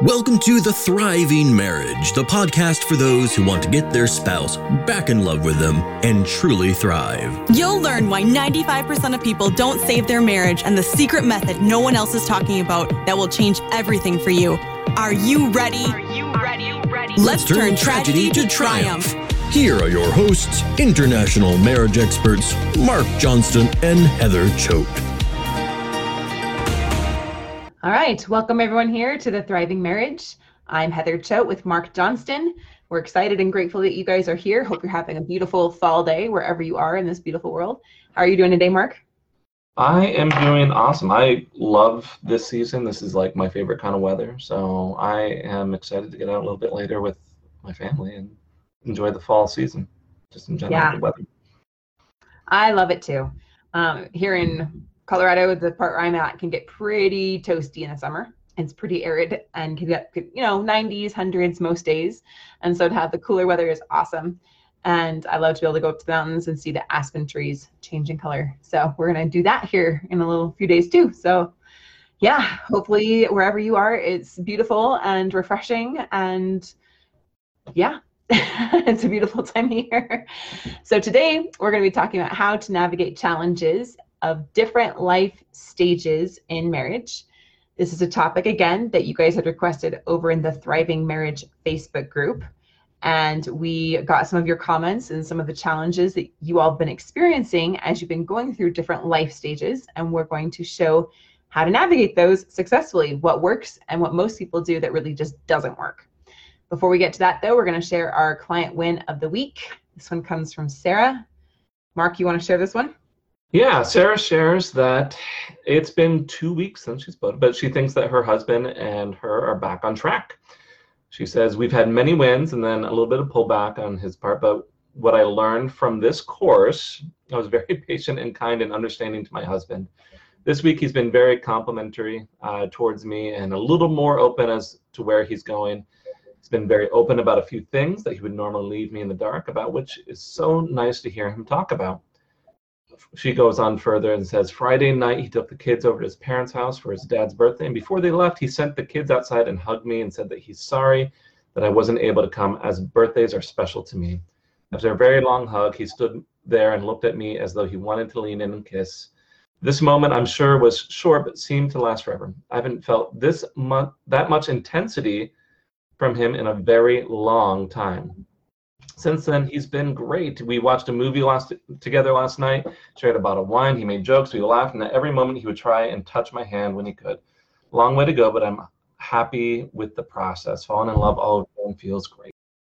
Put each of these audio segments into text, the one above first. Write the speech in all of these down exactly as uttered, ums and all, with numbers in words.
Welcome to The Thriving Marriage, the podcast for those who want to get their spouse back in love with them and truly thrive. You'll learn why ninety-five percent of people don't save their marriage and the secret method no one else is talking about that will change everything for you. Are you ready? Are you ready? ready? Let's, Let's turn, turn tragedy, tragedy to triumph. triumph. Here are your hosts, international marriage experts, Mark Johnston and Heather Choate. All right, welcome everyone here to The Thriving Marriage. I'm Heather Choate with Mark Johnston. We're excited and grateful that you guys are here. Hope you're having a beautiful fall day wherever you are in this beautiful world. How are you doing today, Mark? I am doing awesome. I love this season. This is like my favorite kind of weather. So I am excited to get out a little bit later with my family and enjoy the fall season, just in general, yeah. the weather. I love it too. Um, here in Colorado, the part where I'm at can get pretty toasty in the summer. It's pretty arid and can get, you know, nineties, hundreds most days. And so to have the cooler weather is awesome. And I love to be able to go up to the mountains and see the aspen trees change in color. So we're going to do that here in a little few days too. So yeah, hopefully wherever you are, it's beautiful and refreshing. And yeah, it's a beautiful time of year. So today we're going to be talking about how to navigate challenges of different life stages in marriage. This is a topic, again, that you guys had requested over in the Thriving Marriage Facebook group. And we got some of your comments and some of the challenges that you all have been experiencing as you've been going through different life stages. And we're going to show how to navigate those successfully, what works and what most people do that really just doesn't work. Before we get to that, though, we're going to share our client win of the week. This one comes from Sarah. Mark, you want to share this one? Yeah, Sarah shares that it's been two weeks since she's spoken, but she thinks that her husband and her are back on track. She says, we've had many wins and then a little bit of pullback on his part, but what I learned from this course, I was very patient and kind and understanding to my husband. This week, he's been very complimentary uh, towards me and a little more open as to where he's going. He's been very open about a few things that he would normally leave me in the dark about, which is so nice to hear him talk about. She goes on further and says, Friday night, he took the kids over to his parents' house for his dad's birthday. And before they left, he sent the kids outside and hugged me and said that he's sorry that I wasn't able to come, as birthdays are special to me. After a very long hug, he stood there and looked at me as though he wanted to lean in and kiss. This moment, I'm sure, was short, but seemed to last forever. I haven't felt this much, that much intensity from him in a very long time. Since then, he's been great. We watched a movie last together last night, shared a bottle of wine. He made jokes. We laughed. And at every moment, he would try and touch my hand when he could. Long way to go, but I'm happy with the process. Falling in love all over and feels great.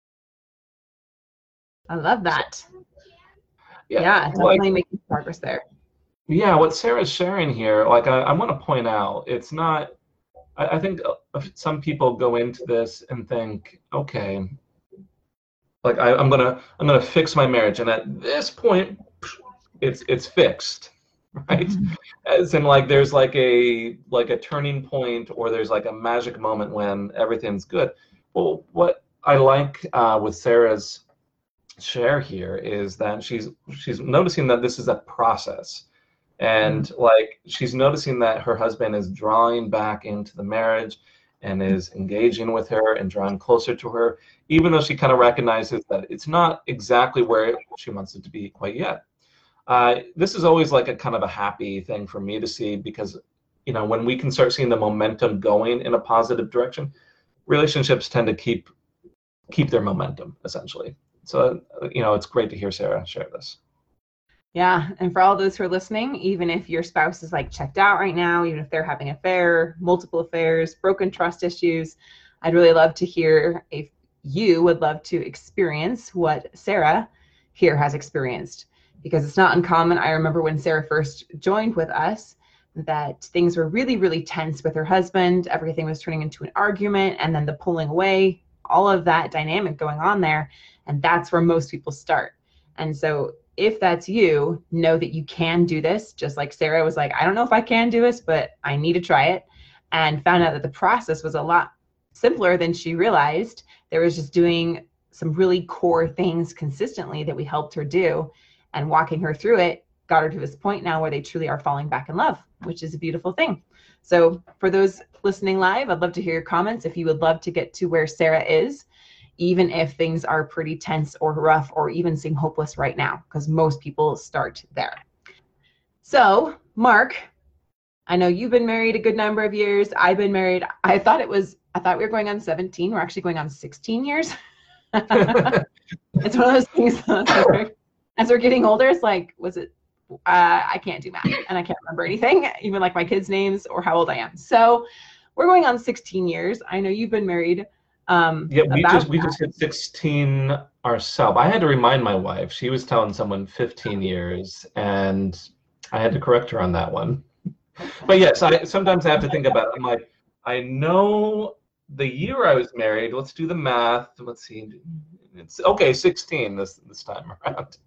I love that. Yeah, yeah definitely like, making progress there. Yeah, what Sarah's sharing here, like I, I want to point out, it's not, I, I think some people go into this and think, okay, like I, I'm gonna I'm gonna fix my marriage, and at this point, it's it's fixed, right? Mm-hmm. As in, like there's like a like a turning point, or there's like a magic moment when everything's good. Well, what I like uh, with Sarah's share here is that she's she's noticing that this is a process, and mm-hmm. like she's noticing that her husband is drawing back into the marriage and is engaging with her and drawing closer to her, even though she kind of recognizes that it's not exactly where she wants it to be quite yet. Uh, this is always like a kind of a happy thing for me to see, because, you know, when we can start seeing the momentum going in a positive direction, relationships tend to keep keep their momentum, essentially. So, you know, it's great to hear Sarah share this. Yeah, and for all those who are listening, even if your spouse is like checked out right now, even if they're having an affair, multiple affairs, broken trust issues, I'd really love to hear if you would love to experience what Sarah here has experienced, because it's not uncommon. I remember when Sarah first joined with us that things were really, really tense with her husband. Everything was turning into an argument, and then the pulling away, all of that dynamic going on there. And that's where most people start. And so if that's you, know that you can do this. Just like Sarah was like, I don't know if I can do this, but I need to try it. And found out that the process was a lot simpler than she realized. There was just doing some really core things consistently that we helped her do, and walking her through it got her to this point now where they truly are falling back in love, which is a beautiful thing. So for those listening live, I'd love to hear your comments if you would love to get to where Sarah is, even if things are pretty tense or rough or even seem hopeless right now, because most people start there. So, Mark, I know you've been married a good number of years. I've been married. I thought it was, I thought we were going on seventeen. We're actually going on sixteen years. It's one of those things as we're, as we're getting older, it's like, was it, uh, I can't do math and I can't remember anything, even like my kids' names or how old I am. So we're going on sixteen years. I know you've been married. Um, yeah, we just we just hit sixteen ourselves. I had to remind my wife. She was telling someone fifteen years, and I had to correct her on that one. But yes, I sometimes I have to think about it. I'm like, I know the year I was married. Let's do the math. Let's see. It's okay, sixteen this this time around.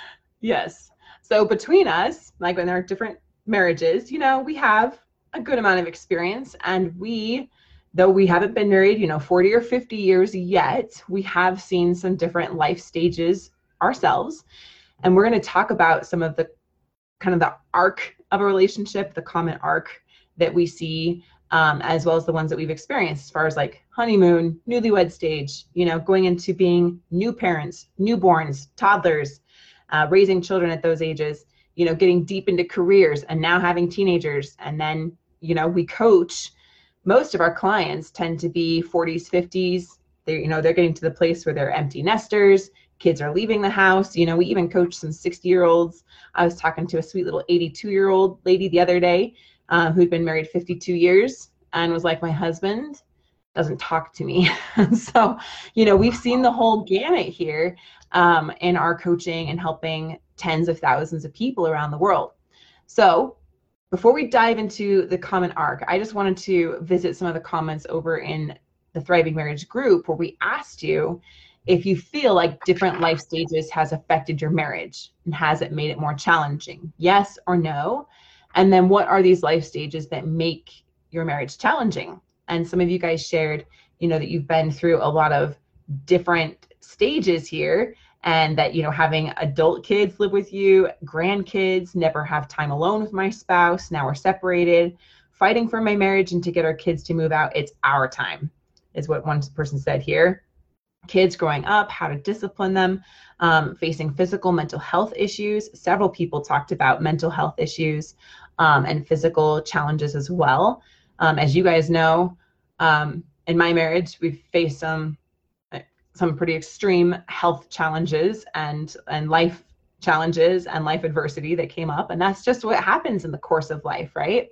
Yes. So between us, like in our different marriages, you know, we have a good amount of experience, and we, though we haven't been married, you know, forty or fifty years yet, we have seen some different life stages ourselves. And we're going to talk about some of the kind of the arc of a relationship, the common arc that we see, um, as well as the ones that we've experienced as far as like honeymoon, newlywed stage, you know, going into being new parents, newborns, toddlers, uh, raising children at those ages, you know, getting deep into careers and now having teenagers. And then, you know, we coach. Most of our clients tend to be forties, fifties. They're, you know, they're getting to the place where they're empty nesters. Kids are leaving the house. You know, we even coach some sixty year olds. I was talking to a sweet little eighty-two year old lady the other day uh, who'd been married fifty-two years and was like, my husband doesn't talk to me. So, you know, we've seen the whole gamut here um, in our coaching and helping tens of thousands of people around the world. So before we dive into the common arc, I just wanted to visit some of the comments over in the Thriving Marriage group where we asked you if you feel like different life stages has affected your marriage and has it made it more challenging, yes or no? And then what are these life stages that make your marriage challenging? And some of you guys shared, you know, that you've been through a lot of different stages here, and that, you know, having adult kids live with you, grandkids, never have time alone with my spouse, now we're separated, fighting for my marriage and to get our kids to move out, it's our time, is what one person said here. Kids growing up, how to discipline them, um, facing physical, mental health issues. Several people talked about mental health issues um, and physical challenges as well. Um, as you guys know, um, in my marriage, we've faced some some pretty extreme health challenges and and life challenges and life adversity that came up, and that's just what happens in the course of life, right?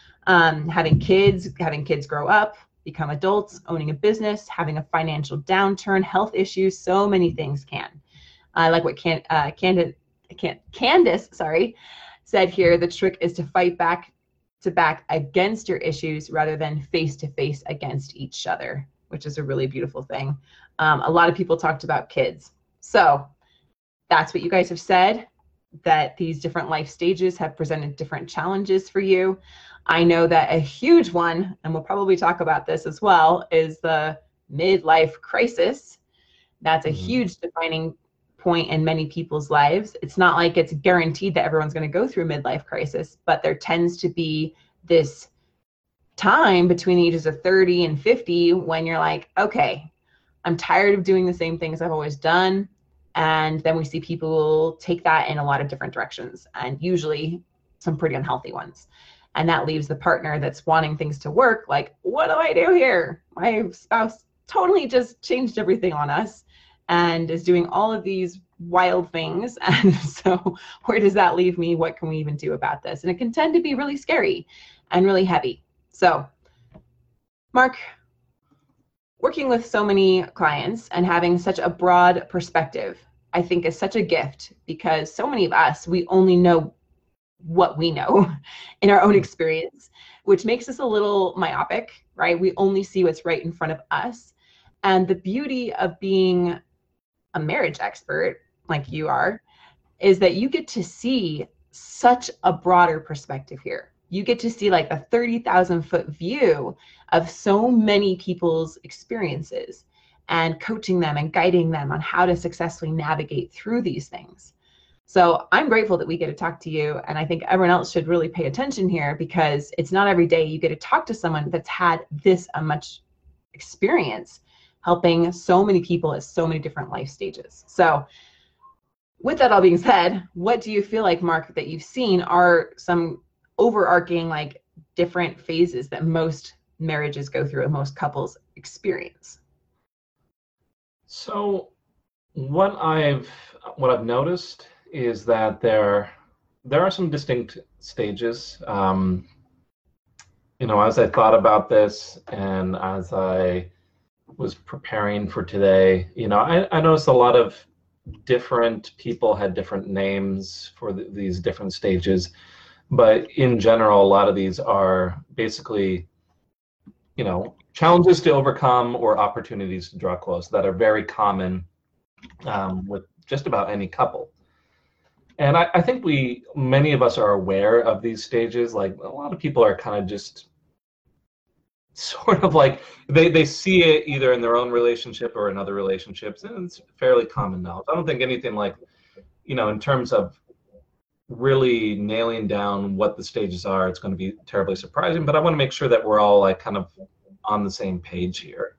Um, having kids, having kids grow up, become adults, owning a business, having a financial downturn, health issues, so many things can. I uh, like what Can, uh, Candid, Can, Candace, sorry, said here, the trick is to fight back to back against your issues rather than face to face against each other, which is a really beautiful thing. Um, a lot of people talked about kids. So that's what you guys have said, that these different life stages have presented different challenges for you. I know that a huge one, and we'll probably talk about this as well, is the midlife crisis. That's a mm-hmm. huge defining point in many people's lives. It's not like it's guaranteed that everyone's going to go through a midlife crisis, but there tends to be this time between the ages of thirty and fifty when you're like, okay, I'm tired of doing the same things I've always done. And then we see people take that in a lot of different directions, and usually some pretty unhealthy ones. And that leaves the partner that's wanting things to work like, what do I do here? My spouse totally just changed everything on us and is doing all of these wild things. And so where does that leave me? What can we even do about this? And it can tend to be really scary and really heavy. So, Mark, working with so many clients and having such a broad perspective, I think is such a gift, because so many of us, we only know what we know in our own experience, which makes us a little myopic, right? We only see what's right in front of us. And the beauty of being a marriage expert like you are is that you get to see such a broader perspective here. You get to see like a thirty thousand foot view of so many people's experiences and coaching them and guiding them on how to successfully navigate through these things. So I'm grateful that we get to talk to you. And I think everyone else should really pay attention here, because it's not every day you get to talk to someone that's had this uh, much experience helping so many people at so many different life stages. So with that all being said, what do you feel like, Mark, that you've seen are some overarching, like, different phases that most marriages go through and most couples experience? So what I've what I've noticed is that there there are some distinct stages. Um, you know, as I thought about this and as I was preparing for today, you know, I, I noticed a lot of different people had different names for the, these different stages, but in general, a lot of these are basically, you know, challenges to overcome or opportunities to draw close that are very common um, with just about any couple. And I, I think we, many of us are aware of these stages. Like, a lot of people are kind of just sort of like, they, they see it either in their own relationship or in other relationships, and it's fairly common knowledge. I don't think anything like, you know, in terms of really nailing down what the stages are, it's going to be terribly surprising, but I want to make sure that we're all like kind of on the same page here.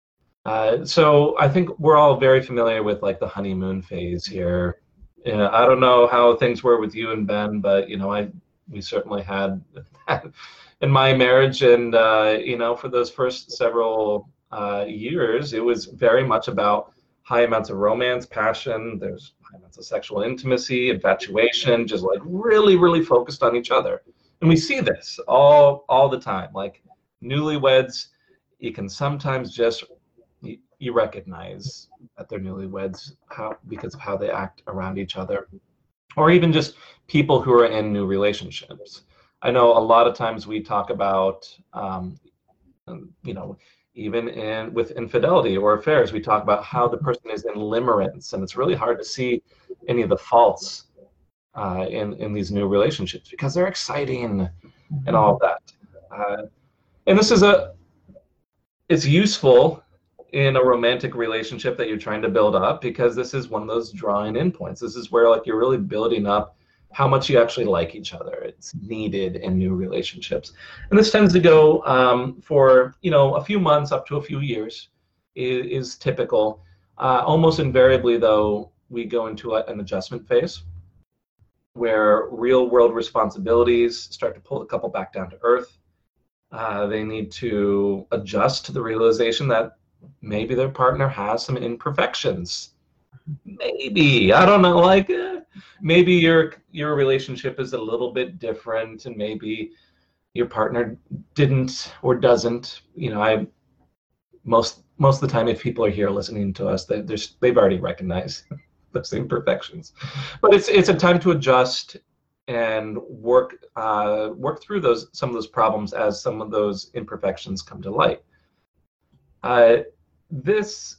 Uh, so I think we're all very familiar with like the honeymoon phase here. You know, I don't know how things were with you and Ben, but you know, I we certainly had that in my marriage, and uh, you know, for those first several uh, years, it was very much about high amounts of romance, passion. There's high amounts of sexual intimacy, infatuation, just like really, really focused on each other. And we see this all all the time. Like newlyweds, you can sometimes just you, you recognize that they're newlyweds how because of how they act around each other, or even just people who are in new relationships. I know a lot of times we talk about, um, you know, even in with infidelity or affairs, we talk about how the person is in limerence, and it's really hard to see any of the faults uh, in in these new relationships because they're exciting and all of that. Uh, and this is a, it's useful in a romantic relationship that you're trying to build up, because this is one of those drawing in points. This is where like you're really building up how much you actually like each other. It's needed in new relationships. And this tends to go um, for, you know, a few months up to a few years is, is typical. Uh, almost invariably, though, we go into a, an adjustment phase where real world responsibilities start to pull the couple back down to earth. Uh, they need to adjust to the realization that maybe their partner has some imperfections. Maybe, I don't know, like eh, maybe your your relationship is a little bit different, and maybe your partner didn't or doesn't. You know, I most most of the time, if people are here listening to us, they there's they've already recognized those imperfections. But it's it's a time to adjust and work uh, work through those some of those problems as some of those imperfections come to light. Uh, this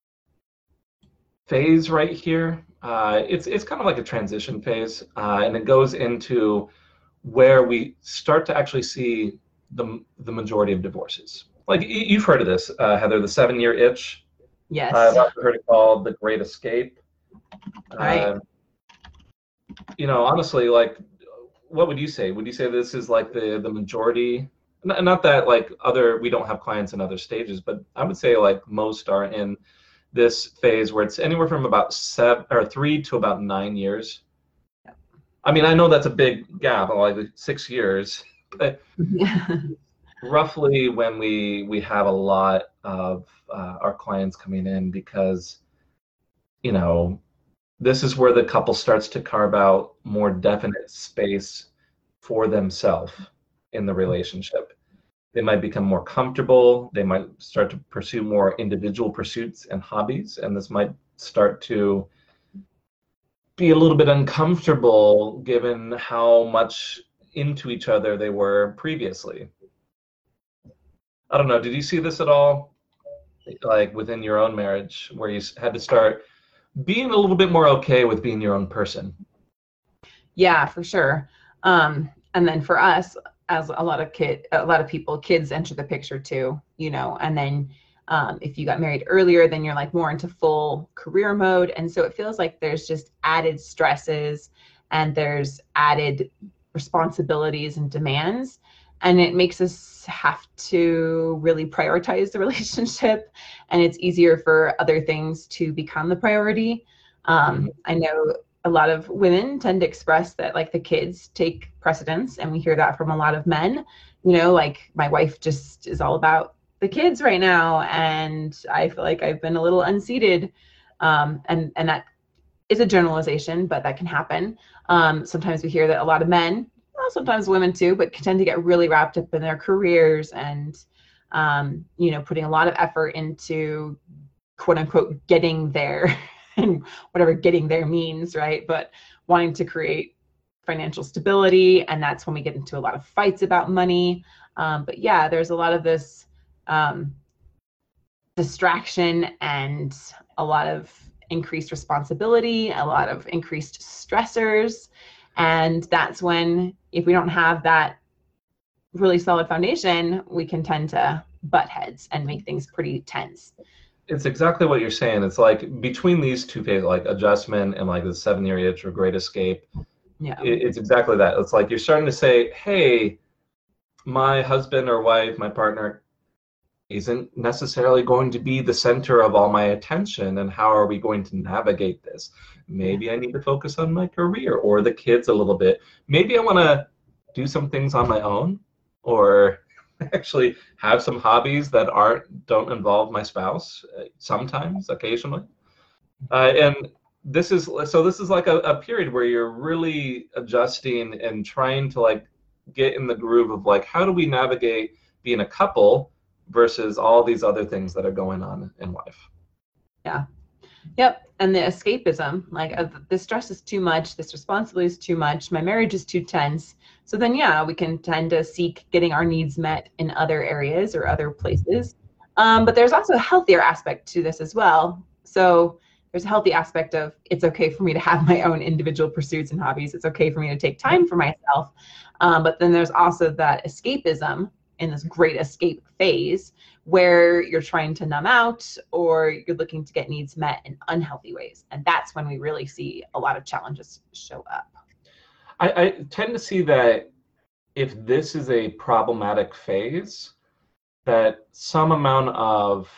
phase right here, uh, it's it's kind of like a transition phase, uh, and it goes into where we start to actually see the the majority of divorces. Like you've heard of this, uh, Heather, the seven-year itch. Yes. Uh, I've also heard it called the Great Escape. Right. Uh, you know, honestly, like, what would you say? Would you say this is like the the majority? Not that like other we don't have clients in other stages, but I would say like most are in this phase where it's anywhere from about seven or three to about nine years. Yeah. I mean, I know that's a big gap, like six years, but roughly when we we have a lot of uh, our clients coming in, because you know, this is where the couple starts to carve out more definite space for themselves in the relationship. They might become more comfortable. They might start to pursue more individual pursuits and hobbies, and this might start to be a little bit uncomfortable given how much into each other they were previously. I don't know, did you see this at all, like within your own marriage, where you had to start being a little bit more okay with being your own person? Yeah, for sure. Um, and then for us, as a lot of kid, a lot of people, kids enter the picture too, you know, and then Um, if you got married earlier, then you're like more into full career mode. And so it feels like there's just added stresses and there's added responsibilities and demands. And it makes us have to really prioritize the relationship. And it's easier for other things to become the priority. Um, I know a lot of women tend to express that like the kids take precedence, and we hear that from a lot of men. You know, like my wife just is all about the kids right now, and I feel like I've been a little unseated. Um, and, and that is a generalization, but that can happen. Um, sometimes we hear that a lot of men, well, sometimes women too, but tend to get really wrapped up in their careers and, um, you know, putting a lot of effort into quote unquote getting there and whatever getting there means, right? But wanting to create financial stability. And that's when we get into a lot of fights about money. Um, but yeah, there's a lot of this um, distraction and a lot of increased responsibility, a lot of increased stressors. And that's when, if we don't have that really solid foundation, we can tend to butt heads and make things pretty tense. It's exactly what you're saying. It's like between these two phases, like adjustment and like the seven year itch or great escape. Yeah, it, it's exactly that. It's like you're starting to say, hey, my husband or wife, my partner isn't necessarily going to be the center of all my attention, and how are we going to navigate this? Maybe I need to focus on my career or the kids a little bit. Maybe I want to do some things on my own, or actually have some hobbies that aren't don't involve my spouse, uh, sometimes, occasionally. Uh, and this is so this is like a, a period where you're really adjusting and trying to like get in the groove of like, how do we navigate being a couple versus all these other things that are going on in life. Yeah. Yep. And the escapism, like uh, this stress is too much, this responsibility is too much, my marriage is too tense. So then, yeah, we can tend to seek getting our needs met in other areas or other places. Um, but there's also a healthier aspect to this as well. So there's a healthy aspect of it's okay for me to have my own individual pursuits and hobbies. It's okay for me to take time for myself. Um, but then there's also that escapism in this great escape phase where you're trying to numb out or you're looking to get needs met in unhealthy ways. And that's when we really see a lot of challenges show up. I, I tend to see that if this is a problematic phase, that some amount of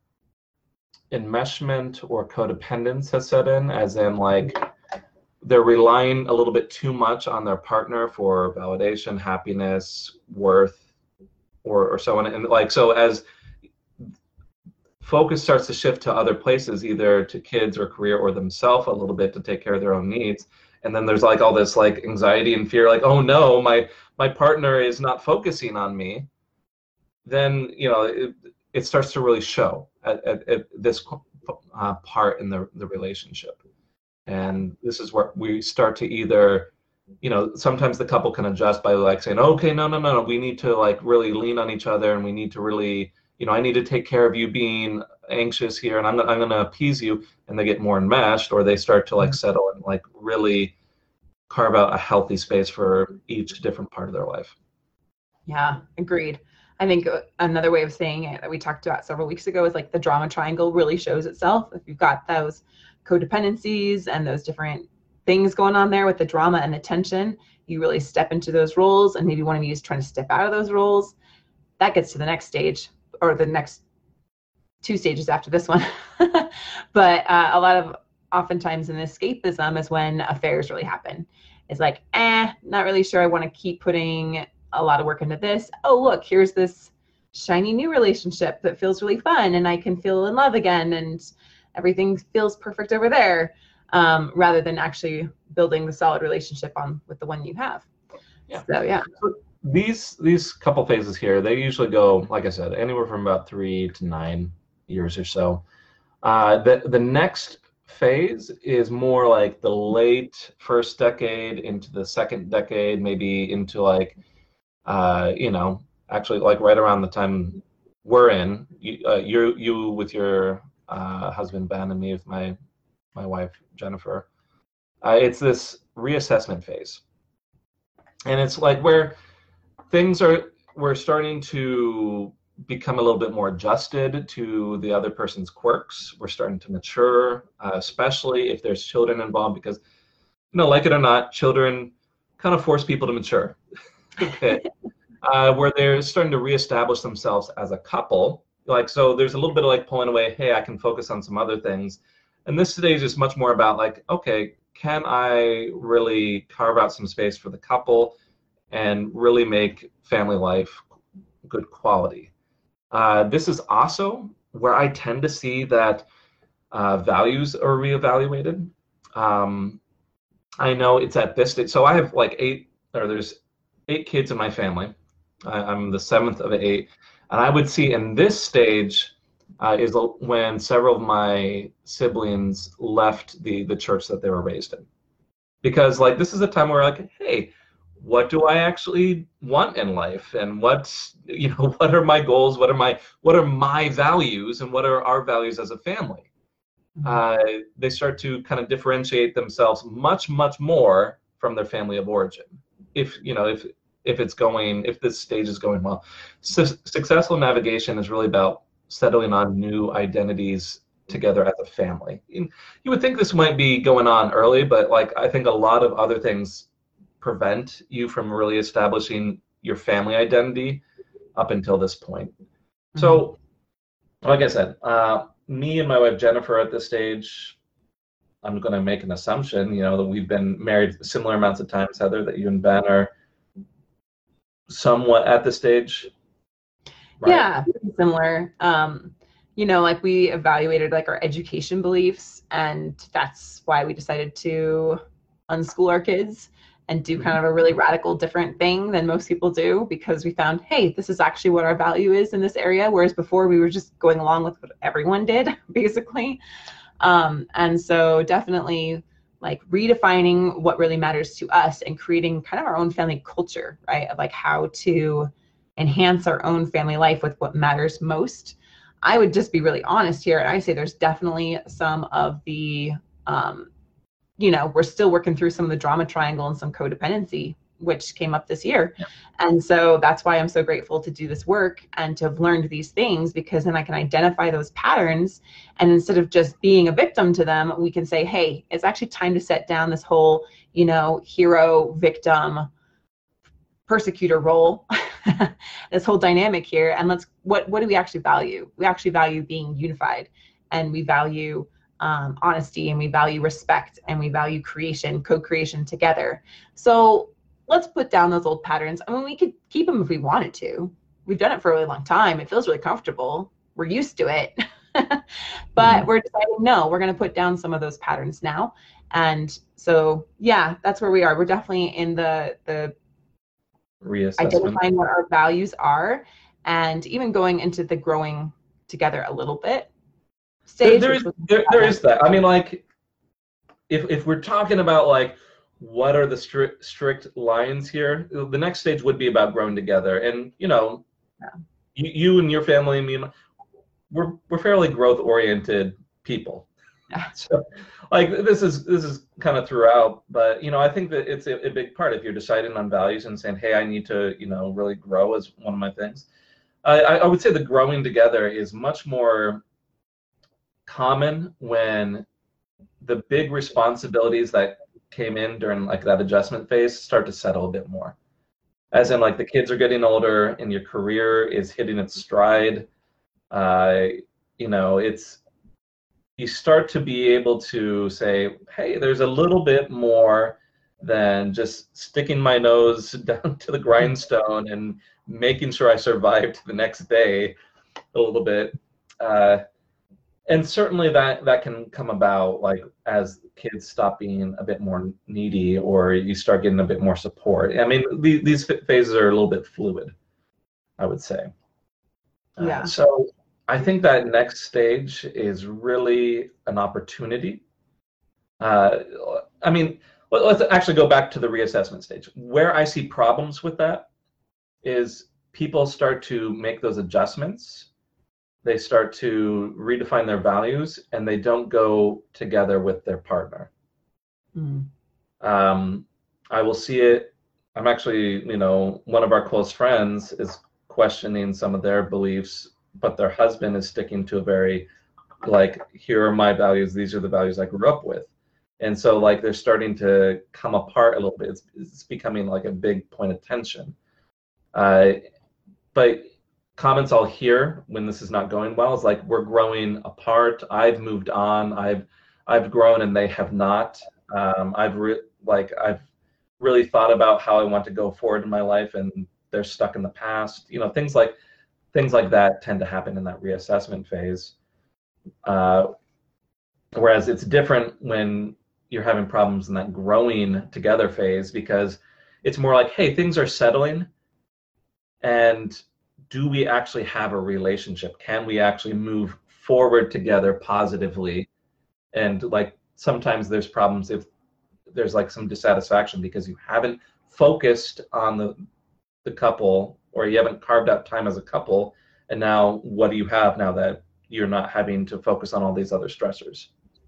enmeshment or codependence has set in, as in like they're relying a little bit too much on their partner for validation, happiness, worth, or, or so on. And like, so as focus starts to shift to other places, either to kids or career or themselves a little bit to take care of their own needs. And then there's like all this like anxiety and fear, like, oh no, my, my partner is not focusing on me. Then, you know, it, it starts to really show at, at, at this uh, part in the, the relationship. And this is where we start to either, you know, sometimes the couple can adjust by like saying, okay, no, no, no, no, we need to like really lean on each other, and we need to really, you know, I need to take care of you being anxious here, and I'm, I'm going to appease you, and they get more enmeshed, or they start to like settle and like really carve out a healthy space for each different part of their life. Yeah, agreed. I think another way of saying it that we talked about several weeks ago is like the drama triangle really shows itself. If you've got those codependencies and those different things going on there with the drama and the tension, you really step into those roles, and maybe one of you is trying to step out of those roles. That gets to the next stage, or the next two stages after this one. But uh, a lot of oftentimes in escapism is when affairs really happen. It's like, eh, not really sure I want to keep putting a lot of work into this. Oh, look, here's this shiny new relationship that feels really fun, and I can feel in love again, and everything feels perfect over there, um, rather than actually building the solid relationship on with the one you have. Yeah. So yeah. So these these couple phases here, they usually go, like I said, anywhere from about three to nine years or so. Uh, the the next phase is more like the late first decade into the second decade, maybe into like, uh, you know, actually like right around the time we're in. You uh, you, you with your uh, husband Ben, and me with my my wife Jennifer. Uh, it's this reassessment phase, and it's like where things are we're starting to become a little bit more adjusted to the other person's quirks. We're starting to mature, uh, especially if there's children involved, because, you know, like it or not, children kind of force people to mature. Okay. Uh, where they're starting to reestablish themselves as a couple. Like, so there's a little bit of like pulling away, hey, I can focus on some other things. And this stage is much more about like, okay, can I really carve out some space for the couple and really make family life good quality? Uh, this is also where I tend to see that uh, values are reevaluated. Um, I know it's at this stage. So I have like eight, or there's eight kids in my family. I, I'm the seventh of eight. And I would see in this stage uh, is when several of my siblings left the, the church that they were raised in. Because like, this is a time where like, hey, what do I actually want in life? And what, you know, what are my goals? What are my, what are my values? And what are our values as a family? Uh, they start to kind of differentiate themselves much, much more from their family of origin. If, you know, if, if it's going, if this stage is going well. Su successful navigation is really about settling on new identities together as a family. And you would think this might be going on early, but like, I think a lot of other things prevent you from really establishing your family identity up until this point. Mm-hmm. So, like I said, uh, me and my wife Jennifer at this stage, I'm going to make an assumption, you know, that we've been married similar amounts of times, Heather, that you and Ben are somewhat at this stage. Right? Yeah, similar. Um, you know, like we evaluated like our education beliefs, and that's why we decided to unschool our kids and do kind of a really radical different thing than most people do, because we found, hey, this is actually what our value is in this area, whereas before we were just going along with what everyone did, basically. Um, and so definitely like redefining what really matters to us and creating kind of our own family culture, right? Of like how to enhance our own family life with what matters most. I would just be really honest here. And I say there's definitely some of the, um, you know, we're still working through some of the drama triangle and some codependency, which came up this year. Yeah. And so that's why I'm so grateful to do this work and to have learned these things, because then I can identify those patterns. And instead of just being a victim to them, we can say, hey, it's actually time to set down this whole, you know, hero, victim, persecutor role, this whole dynamic here. And let's, what, what do we actually value? We actually value being unified, and we value Um, honesty, and we value respect, and we value creation, co-creation together. So let's put down those old patterns. I mean, we could keep them if we wanted to. We've done it for a really long time. It feels really comfortable. We're used to it. But mm-hmm. we're deciding, no, we're going to put down some of those patterns now. And so, yeah, that's where we are. We're definitely in the, the identifying what our values are, and even going into the growing together a little bit. Stage, there, there, is, there, there is that. I mean, like, if if we're talking about like what are the strict strict lines here, the next stage would be about growing together. And you know, yeah. you, you and your family, me, and we're we're fairly growth oriented people. Yeah. So, like, this is this is kind of throughout, but you know, I think that it's a, a big part if you're deciding on values and saying, hey, I need to, you know, really grow as one of my things. I I would say the growing together is much more common when the big responsibilities that came in during like that adjustment phase start to settle a bit more. As in, like, the kids are getting older and your career is hitting its stride. Uh, you know, it's, you start to be able to say, hey, there's a little bit more than just sticking my nose down to the grindstone and making sure I survive to the next day a little bit. Uh, And certainly that, that can come about like as kids stop being a bit more needy, or you start getting a bit more support. I mean, the, these phases are a little bit fluid, I would say. Yeah. Uh, so I think that next stage is really an opportunity. Uh, I mean, let, let's actually go back to the reassessment stage. Where I see problems with that is people start to make those adjustments. They start to redefine their values, and they don't go together with their partner. Mm. Um, I will see it. I'm actually, you know, one of our close friends is questioning some of their beliefs, but their husband is sticking to a very, like, here are my values, these are the values I grew up with. And so, like, they're starting to come apart a little bit. It's, it's becoming like a big point of tension. Uh, but comments I'll hear when this is not going well is like, we're growing apart. I've moved on. I've I've grown and they have not. Um, I've re- like I've really thought about how I want to go forward in my life, and they're stuck in the past. You know, things like things like that tend to happen in that reassessment phase. Uh, whereas it's different when you're having problems in that growing together phase, because it's more like, hey, things are settling, and do we actually have a relationship? Can we actually move forward together positively? And like sometimes there's problems if there's like some dissatisfaction because you haven't focused on the the couple, or you haven't carved out time as a couple, and now what do you have now that you're not having to focus on all these other stressors?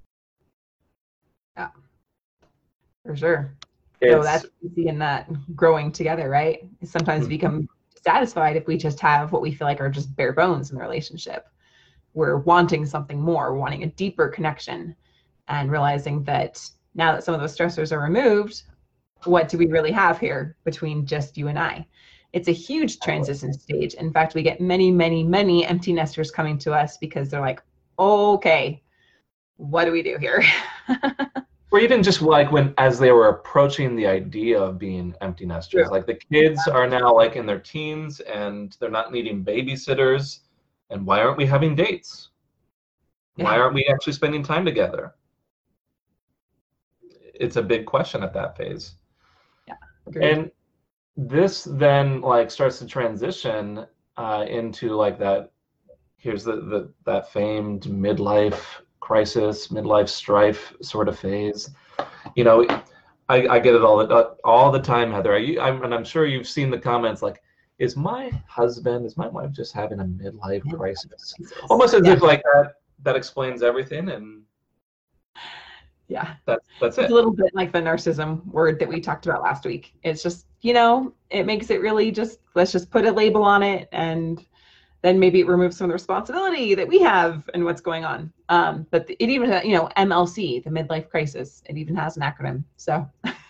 Yeah, for sure. It's, so that's easy in that growing together, right? Sometimes we become satisfied if we just have what we feel like are just bare bones in the relationship. We're wanting something more, wanting a deeper connection, and realizing that now that some of those stressors are removed, what do we really have here between just you and I? It's a huge transition stage. In fact, we get many, many, many empty nesters coming to us because they're like, okay, what do we do here? Or even just like when, as they were approaching the idea of being empty nesters, True. like the kids are now like in their teens and they're not needing babysitters. And why aren't we having dates? Why Yeah. aren't we actually spending time together? It's a big question at that phase. Yeah. Agreed. And this then like starts to transition uh, into like that, here's the, the that famed midlife crisis, midlife strife sort of phase. You know, I, I get it all the, all the time, Heather. I, I'm, and I'm sure you've seen the comments like, is my husband, is my wife just having a midlife crisis? Almost as Yeah. if like that, that explains everything, and Yeah. that's, that's It's it. a little bit like the narcissism word that we talked about last week. It's just, you know, it makes it really just, let's just put a label on it, and then maybe it removes some of the responsibility that we have and what's going on. Um, but it even, you know, M L C, the midlife crisis, it even has an acronym. So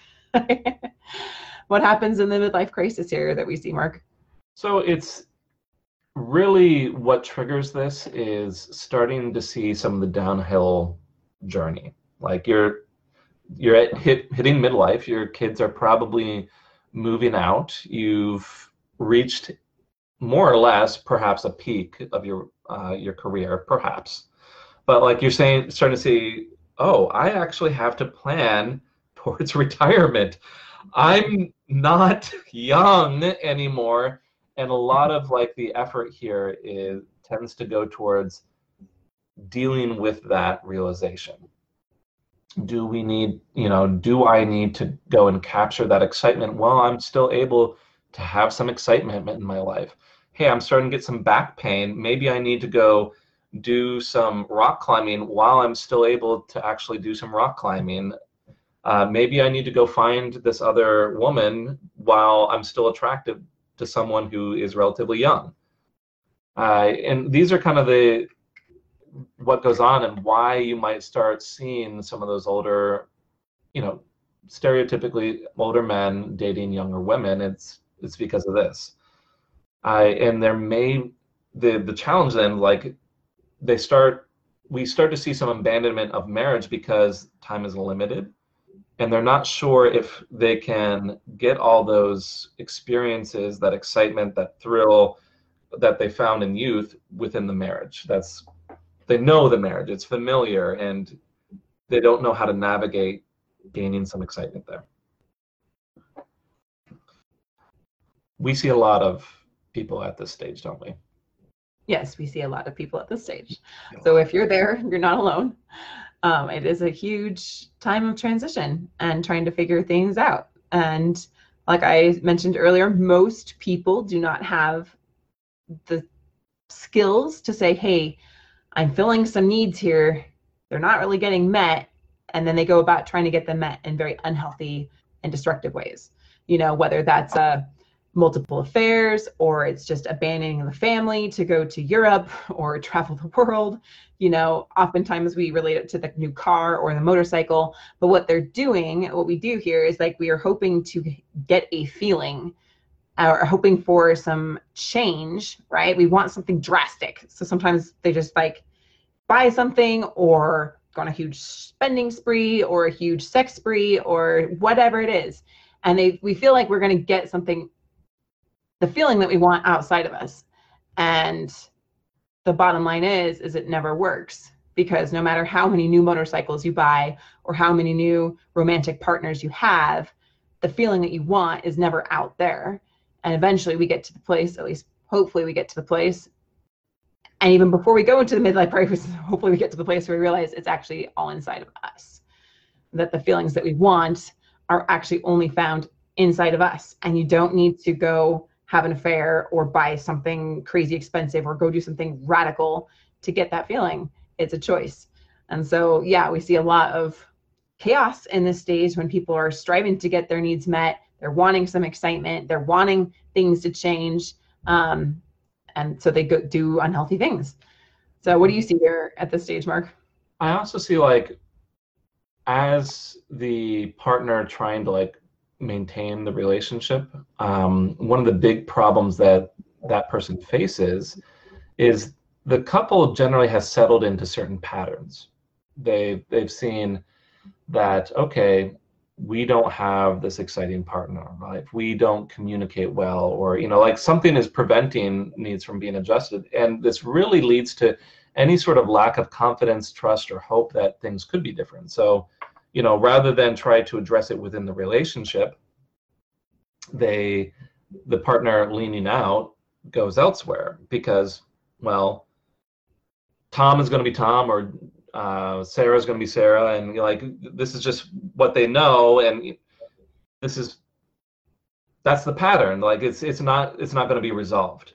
what happens in the midlife crisis here that we see, Mark? So it's really what triggers this is starting to see some of the downhill journey. Like you're you're at hit, hitting midlife, your kids are probably moving out, you've reached more or less perhaps a peak of your uh, your career, perhaps. But like you're saying, starting to see, oh, I actually have to plan towards retirement. I'm not young anymore. And a lot of like the effort here is tends to go towards dealing with that realization. Do we need, you know, do I need to go and capture that excitement while I'm still able to have some excitement in my life? Hey, I'm starting to get some back pain. Maybe I need to go do some rock climbing while I'm still able to actually do some rock climbing. Uh, maybe I need to go find this other woman while I'm still attracted to someone who is relatively young. Uh, and these are kind of the what goes on and why you might start seeing some of those older, you know, stereotypically older men dating younger women. It's it's because of this. Uh, and there may the the challenge then, like they start we start to see some abandonment of marriage because time is limited. And they're not sure if they can get all those experiences, that excitement, that thrill that they found in youth within the marriage. That's, they know the marriage, it's familiar, and they don't know how to navigate gaining some excitement there. We see a lot of people at this stage, don't we? Yes, we see a lot of people at this stage. So if you're there, you're not alone. Um, it is a huge time of transition and trying to figure things out. And like I mentioned earlier, most people do not have the skills to say, hey, I'm filling some needs here. They're not really getting met. And then they go about trying to get them met in very unhealthy and destructive ways. You know, whether that's a, multiple affairs, or it's just abandoning the family to go to Europe or travel the world. You know, oftentimes we relate it to the new car or the motorcycle, but what they're doing, what we do here is like we are hoping to get a feeling or hoping for some change, right? We want something drastic. So sometimes they just like buy something or go on a huge spending spree or a huge sex spree or whatever it is. And they we feel like we're going to get something, the feeling that we want outside of us. And the bottom line is, is it never works, because no matter how many new motorcycles you buy or how many new romantic partners you have, the feeling that you want is never out there. And eventually we get to the place, at least hopefully we get to the place. And even before we go into the midlife crisis, hopefully we get to the place where we realize it's actually all inside of us, that the feelings that we want are actually only found inside of us. And you don't need to go have an affair or buy something crazy expensive or go do something radical to get that feeling. It's a choice. And so, yeah, we see a lot of chaos in this stage when people are striving to get their needs met. They're wanting some excitement. They're wanting things to change. Um, and so they go do unhealthy things. So what do you see here at this stage, Mark? I also see, like, as the partner trying to like maintain the relationship, um, one of the big problems that that person faces is the couple generally has settled into certain patterns. They, they've seen that, okay, we don't have this exciting partner in our life. We don't communicate well, or, you know, like something is preventing needs from being adjusted. And this really leads to any sort of lack of confidence, trust, or hope that things could be different. So, you know, rather than try to address it within the relationship, they, the partner leaning out goes elsewhere because, well, Tom is going to be Tom, or uh, Sarah is going to be Sarah, and like this is just what they know, and this is that's the pattern. Like it's it's not it's not going to be resolved.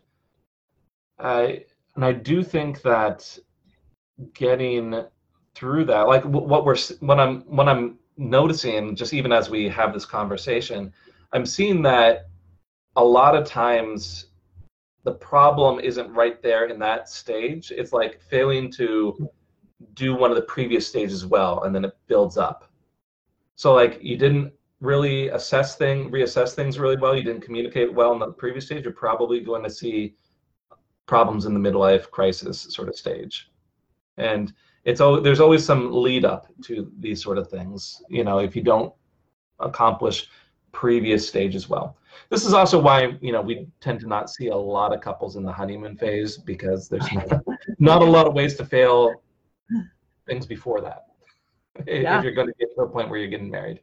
I and I do think that getting through that, like what we're what I'm what I'm noticing, just even as we have this conversation, I'm seeing that a lot of times the problem isn't right there in that stage. It's like failing to do one of the previous stages well, and then it builds up. So like you didn't really assess thing, reassess things really well. You didn't communicate well in the previous stage. You're probably going to see problems in the midlife crisis sort of stage. And it's always, there's always some lead up to these sort of things, you know, if you don't accomplish previous stages well. This is also why, you know, we tend to not see a lot of couples in the honeymoon phase, because there's not, not a lot of ways to fail things before that, yeah. If you're going to get to a point where you're getting married.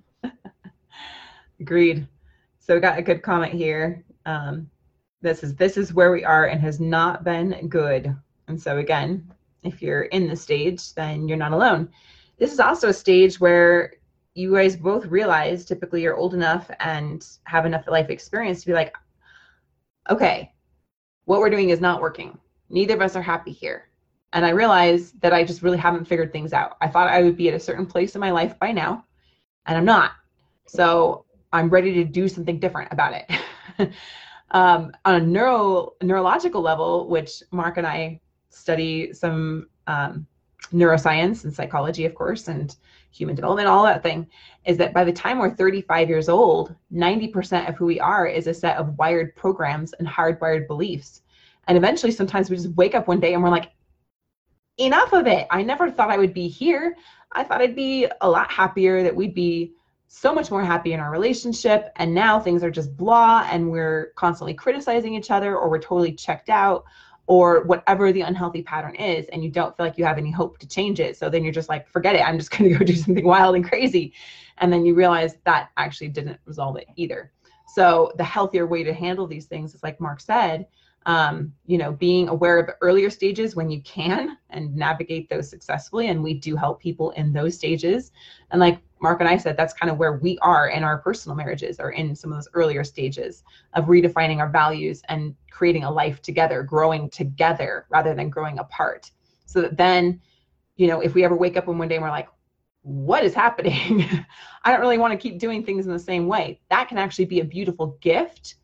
Agreed. So we got a good comment here. Um, this is this is where we are and has not been good. And so again, if you're in the stage, then you're not alone. This is also a stage where you guys both realize typically you're old enough and have enough life experience to be like, okay, what we're doing is not working. Neither of us are happy here. And I realize that I just really haven't figured things out. I thought I would be at a certain place in my life by now, and I'm not. So I'm ready to do something different about it. um, on a neuro neurological level, which Mark and I study some um, neuroscience and psychology, of course, and human development, all that thing, is that by the time we're thirty-five years old, ninety percent of who we are is a set of wired programs and hardwired beliefs. And eventually, sometimes we just wake up one day and we're like, enough of it. I never thought I would be here. I thought I'd be a lot happier, that we'd be so much more happy in our relationship. And now things are just blah, and we're constantly criticizing each other, or we're totally checked out, or whatever the unhealthy pattern is, and you don't feel like you have any hope to change it. So then you're just like, forget it. I'm just going to go do something wild and crazy. And then you realize that actually didn't resolve it either. So the healthier way to handle these things is, like Mark said, um, you know, being aware of earlier stages when you can and navigate those successfully. And we do help people in those stages. And like Mark and I said, that's kind of where we are in our personal marriages, or in some of those earlier stages of redefining our values and creating a life together, growing together rather than growing apart. So that then, you know, if we ever wake up one day and we're like, what is happening? I don't really want to keep doing things in the same way. That can actually be a beautiful gift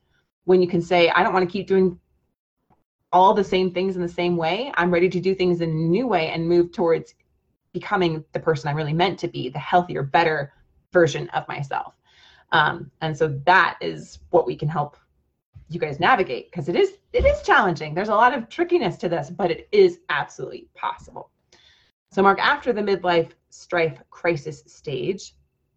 when you can say, I don't want to keep doing all the same things in the same way. I'm ready to do things in a new way and move towards becoming the person I'm really meant to be, the healthier, better version of myself. Um, and so that is what we can help you guys navigate, because it is it is challenging. There's a lot of trickiness to this, but it is absolutely possible. So Mark, after the midlife strife crisis stage,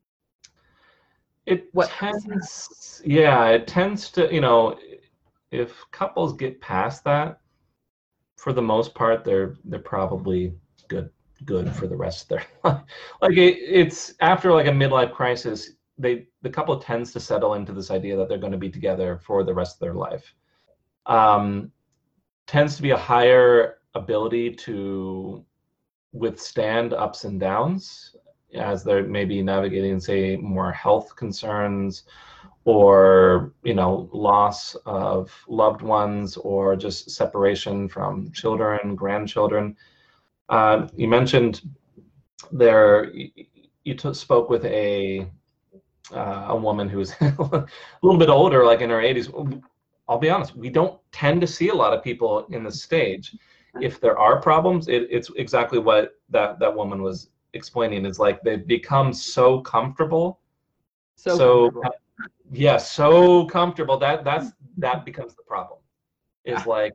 it what tends, yeah, it tends to, you know, if couples get past that, for the most part, they're they're probably good good for the rest of their life. Like it, it's after like a midlife crisis, they the couple tends to settle into this idea that they're going to be together for the rest of their life. Um, tends to be a higher ability to withstand ups and downs as they're maybe navigating, say, more health concerns, or, you know, loss of loved ones, or just separation from children, grandchildren. Uh, you mentioned there, you, you t- spoke with a uh, a woman who's a little bit older, like in her eighties. I'll be honest, we don't tend to see a lot of people in this stage. If there are problems, it, it's exactly what that, that woman was explaining. Is like they've become so comfortable. So, so comfortable. Yeah, so comfortable that that's that becomes the problem. Is like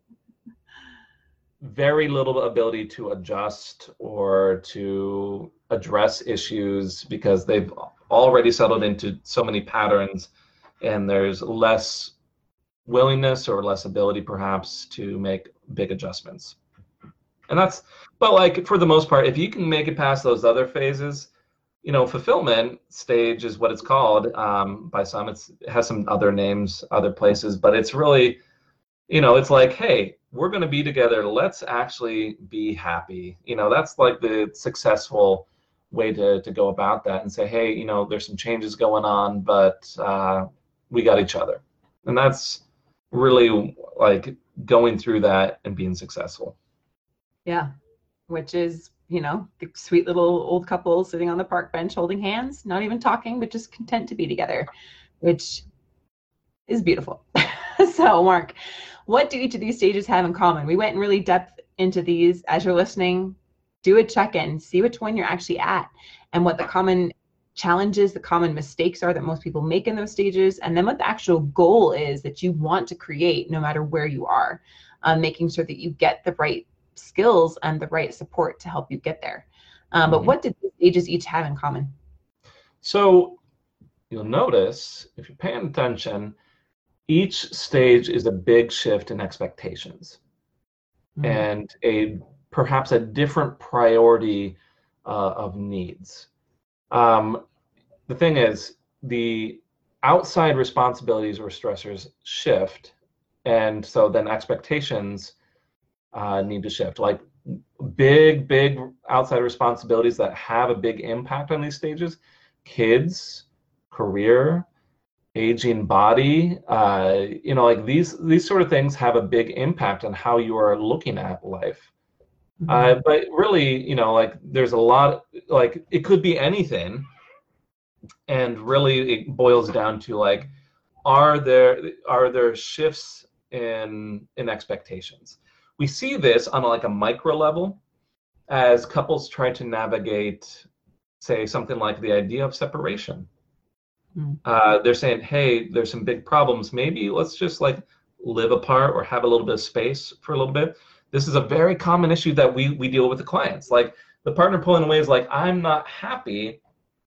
very little ability to adjust or to address issues because they've already settled into so many patterns, and there's less willingness or less ability perhaps to make big adjustments. And that's, but like for the most part, if you can make it past those other phases, you know, fulfillment stage is what it's called. Um, by some, it's, it has some other names, other places, but it's really, you know, it's like, hey, we're going to be together. Let's actually be happy. You know, that's like the successful way to, to go about that, and say, hey, you know, there's some changes going on, but uh, we got each other. And that's really like going through that and being successful. Yeah, which is, you know, the sweet little old couple sitting on the park bench holding hands, not even talking, but just content to be together, which is beautiful. So, Mark, what do each of these stages have in common? We went in really depth into these. As you're listening, do a check-in, see which one you're actually at, and what the common challenges, the common mistakes are that most people make in those stages, and then what the actual goal is that you want to create no matter where you are, um, making sure that you get the right skills and the right support to help you get there. Um, but what did the stages each have in common? So you'll notice, if you're paying attention, each stage is a big shift in expectations, mm-hmm. and a perhaps a different priority uh, of needs. Um, the thing is, the outside responsibilities or stressors shift, and so then expectations uh, need to shift. Like big, big outside responsibilities that have a big impact on these stages: kids, career, aging body. Uh, you know, like these these sort of things have a big impact on how you are looking at life. Mm-hmm. Uh, but really, you know, like there's a lot, like it could be anything, and really it boils down to like, are there are there shifts in in expectations? We see this on like a micro level as couples try to navigate, say, something like the idea of separation. Mm-hmm. Uh, they're saying, hey, there's some big problems. Maybe let's just like live apart or have a little bit of space for a little bit. This is a very common issue that we we deal with the clients. Like the partner pulling away is like, I'm not happy.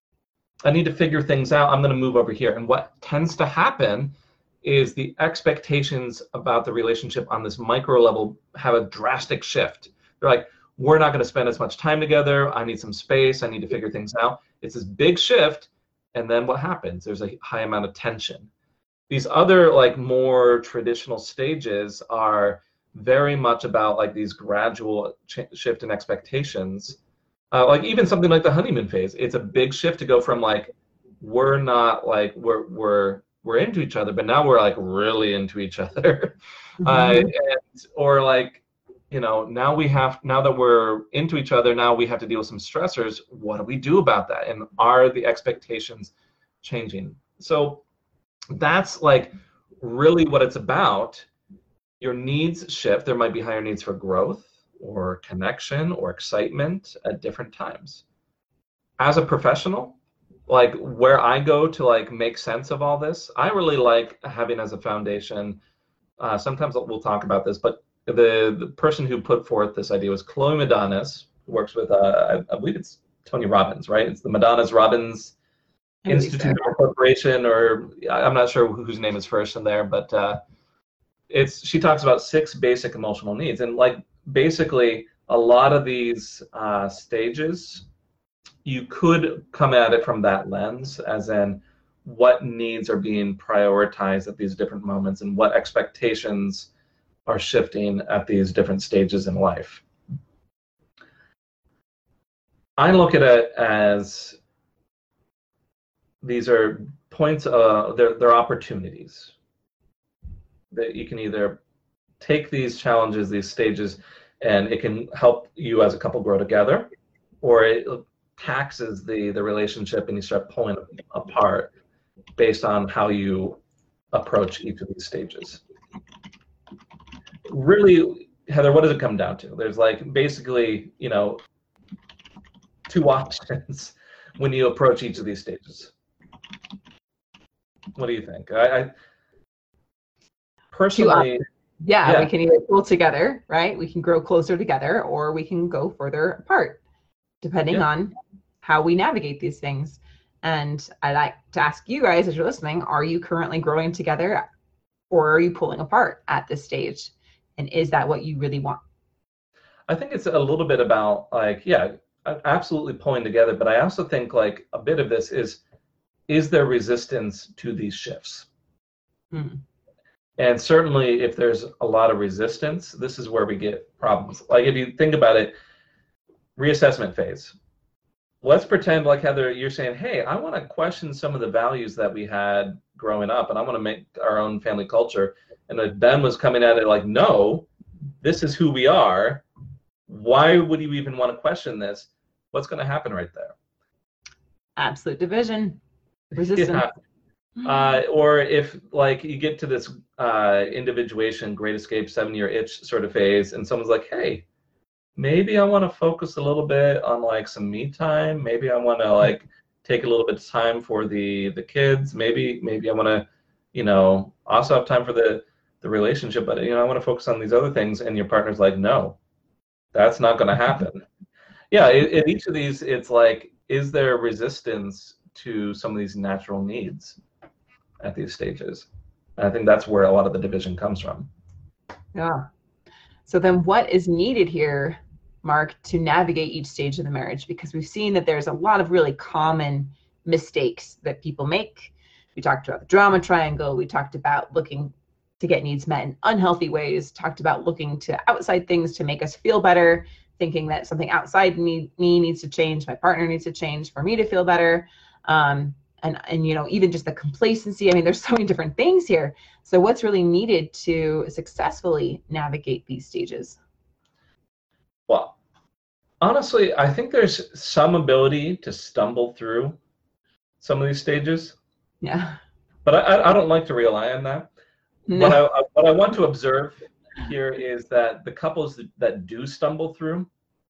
I need to figure things out. I'm going to move over here. And what tends to happen is the expectations about the relationship on this micro level have a drastic shift. They're like, we're not going to spend as much time together. I need some space. I need to figure things out. It's this big shift. And then what happens? There's a high amount of tension. These other like more traditional stages are very much about like these gradual ch- shift in expectations. Uh, like even something like the honeymoon phase, it's a big shift to go from like, we're not like, we're, we're, we're into each other, but now we're like really into each other. Mm-hmm. uh, and, or like, you know, now we have, now that we're into each other, now we have to deal with some stressors. What do we do about that? And are the expectations changing? So that's like really what it's about, your needs shift. There might be higher needs for growth or connection or excitement at different times. As a professional, like where I go to like make sense of all this, I really like having as a foundation, uh, sometimes we'll talk about this, but the, the person who put forth this idea was Chloe Madonis, who works with, uh, I, I believe it's Tony Robbins, right? It's the Madonis Robbins Institute or Corporation, or I'm not sure whose name is first in there, but uh, it's she talks about six basic emotional needs. And like basically a lot of these uh, stages, you could come at it from that lens, as in what needs are being prioritized at these different moments and what expectations are shifting at these different stages in life. I look at it as these are points, uh, they're, they're opportunities that you can either take these challenges, these stages, and it can help you as a couple grow together, or it taxes the, the relationship and you start pulling apart based on how you approach each of these stages. Really, Heather, what does it come down to? There's like basically, you know, two options when you approach each of these stages. What do you think? I, I personally, yeah, yeah, we can either pull together, right? We can grow closer together, or we can go further apart, depending yeah. on how we navigate these things. And I like to ask you guys, as you're listening, are you currently growing together, or are you pulling apart at this stage? And is that what you really want? I think it's a little bit about like, yeah, absolutely pulling together, but I also think like a bit of this is, is there resistance to these shifts? Hmm. And certainly if there's a lot of resistance, this is where we get problems. Like if you think about it, reassessment phase. Let's pretend like Heather, you're saying, hey, I want to question some of the values that we had growing up and I want to make our own family culture. And if Ben was coming at it like, no, this is who we are. Why would you even want to question this? What's going to happen right there? Absolute division, resistance. Yeah. Uh, or if like you get to this uh, individuation, great escape, seven year itch sort of phase, and someone's like, hey, maybe I want to focus a little bit on like some me time. Maybe I want to like take a little bit of time for the the kids. Maybe maybe I want to, you know, also have time for the the relationship, but you know, I want to focus on these other things. And your partner's like, no, that's not going to happen. Yeah, in, in each of these, it's like, is there resistance to some of these natural needs at these stages? And I think that's where a lot of the division comes from. Yeah. So then what is needed here, Mark, to navigate each stage of the marriage? Because we've seen that there's a lot of really common mistakes that people make. We talked about the drama triangle. We talked about looking to get needs met in unhealthy ways, talked about looking to outside things to make us feel better, thinking that something outside me, me needs to change, my partner needs to change for me to feel better. Um, and, and, you know, even just the complacency. I mean, there's so many different things here. So what's really needed to successfully navigate these stages? Well, honestly, I think there's some ability to stumble through some of these stages. Yeah. But I, I don't like to rely on that. No. What I, what I want to observe here is that the couples that, that do stumble through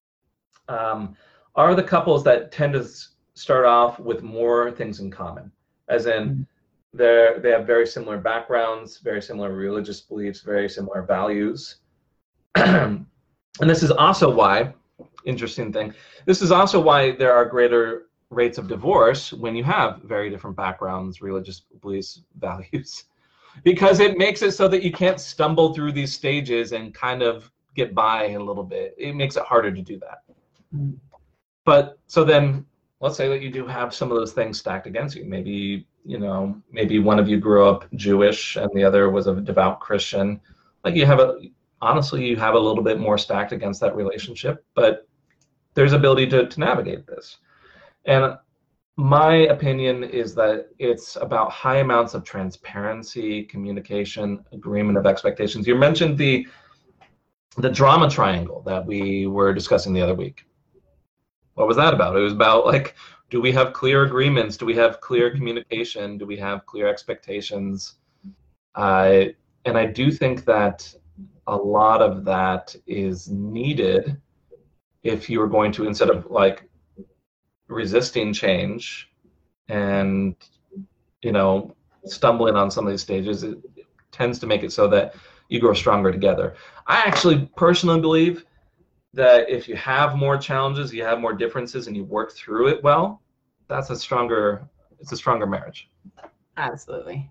um, are the couples that tend to start off with more things in common, as in they're, they have very similar backgrounds, very similar religious beliefs, very similar values. And this is also why, interesting thing, this is also why there are greater rates of divorce when you have very different backgrounds, religious beliefs, values. Because it makes it so that you can't stumble through these stages and kind of get by a little bit. It makes it harder to do that. Mm-hmm. But so then let's say that you do have some of those things stacked against you. Maybe, you know, maybe one of you grew up Jewish and the other was a devout Christian. Like you have a, honestly, you have a little bit more stacked against that relationship, but there's ability to, to navigate this. And my opinion is that it's about high amounts of transparency, communication, agreement of expectations. You mentioned the the drama triangle that we were discussing the other week. What was that about? It was about like, do we have clear agreements? Do we have clear communication? Do we have clear expectations? Uh, and I do think that a lot of that is needed if you're going to, instead of like resisting change and, you know, stumbling on some of these stages, it tends to make it so that you grow stronger together. I actually personally believe that if you have more challenges, you have more differences, and you work through it well, that's a stronger, it's a stronger marriage. Absolutely.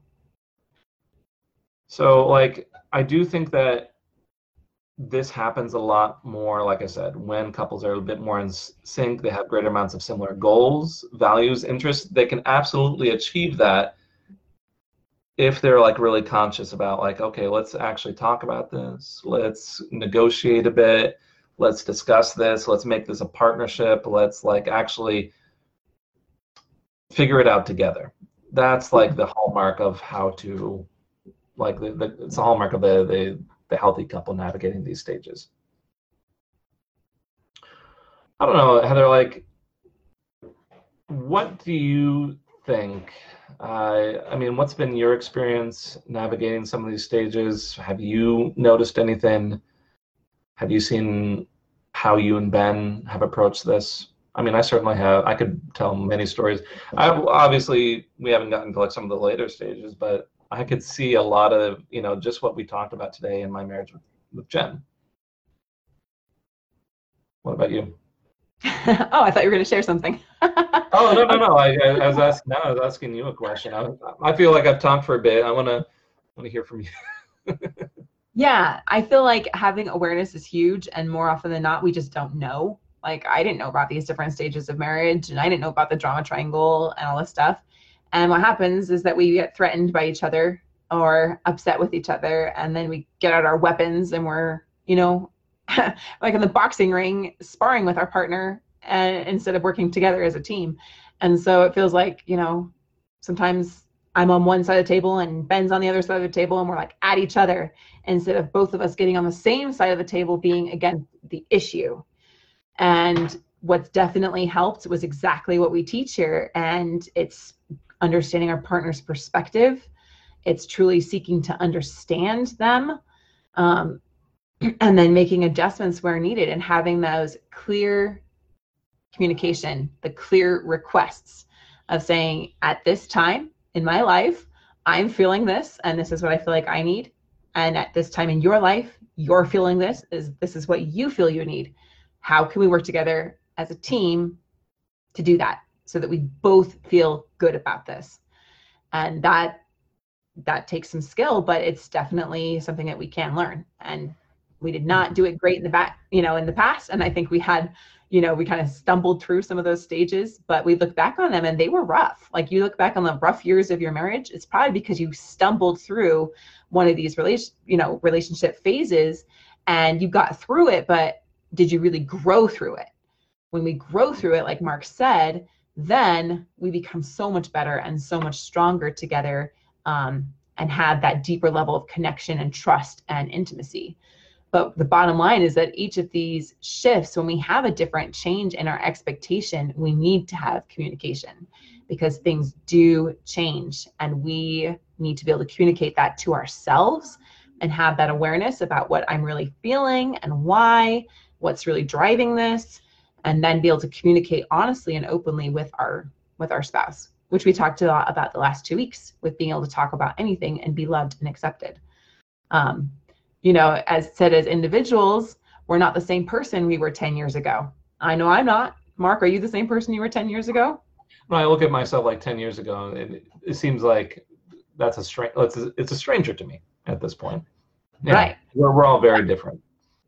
So, like, I do think that this happens a lot more, like I said, when couples are a bit more in sync, they have greater amounts of similar goals, values, interests. They can absolutely achieve that if they're like really conscious about like, okay, let's actually talk about this. Let's negotiate a bit. Let's discuss this. Let's make this a partnership. Let's like actually figure it out together. That's like the hallmark of how to, like the, the it's the hallmark of the, the the healthy couple navigating these stages. I don't know, Heather, like, what do you think? Uh, I mean, what's been your experience navigating some of these stages? Have you noticed anything? Have you seen how you and Ben have approached this? I mean, I certainly have. I could tell many stories. I, obviously, we haven't gotten to like some of the later stages, but I could see a lot of, you know, just what we talked about today in my marriage with, with Jen. What about you? Oh, I thought you were going to share something. Oh, no, no, no. I, I, I was asking, no, I was asking you a question. I, I feel like I've talked for a bit. I want to want to hear from you. Yeah, I feel like having awareness is huge, and more often than not, we just don't know. Like, I didn't know about these different stages of marriage, and I didn't know about the drama triangle and all this stuff. And what happens is that we get threatened by each other or upset with each other, and then we get out our weapons and we're, you know, like in the boxing ring, sparring with our partner, and instead of working together as a team. And so it feels like, you know, sometimes I'm on one side of the table and Ben's on the other side of the table, and we're like at each other instead of both of us getting on the same side of the table being against the issue. And what's definitely helped was exactly what we teach here. And it's understanding our partner's perspective. It's truly seeking to understand them, um, and then making adjustments where needed, and having those clear communication, the clear requests of saying, at this time in my life, I'm feeling this, and this is what I feel like I need. And at this time in your life, you're feeling this, is this is what you feel you need. How can we work together as a team to do that so that we both feel good about this? And that that takes some skill, but it's definitely something that we can learn. And we did not do it great in the back, you know, in the past. And I think we had, you know, we kind of stumbled through some of those stages, but we look back on them and they were rough. Like, you look back on the rough years of your marriage, it's probably because you stumbled through one of these relation, you know, relationship phases, and you got through it, but did you really grow through it? When we grow through it, like Mark said, then we become so much better and so much stronger together, um, and have that deeper level of connection and trust and intimacy. But the bottom line is that each of these shifts, when we have a different change in our expectation, we need to have communication, because things do change, and we need to be able to communicate that to ourselves and have that awareness about what I'm really feeling and why, what's really driving this, and then be able to communicate honestly and openly with our with our spouse, which we talked a lot about the last two weeks with being able to talk about anything and be loved and accepted. Um, you know, as said, as individuals, we're not the same person we were ten years ago. I know I'm not. Mark, are you the same person you were ten years ago? When I look at myself like ten years ago, it, it seems like that's a strange, it's a, it's a stranger to me at this point. Yeah, right. We're, we're all very different.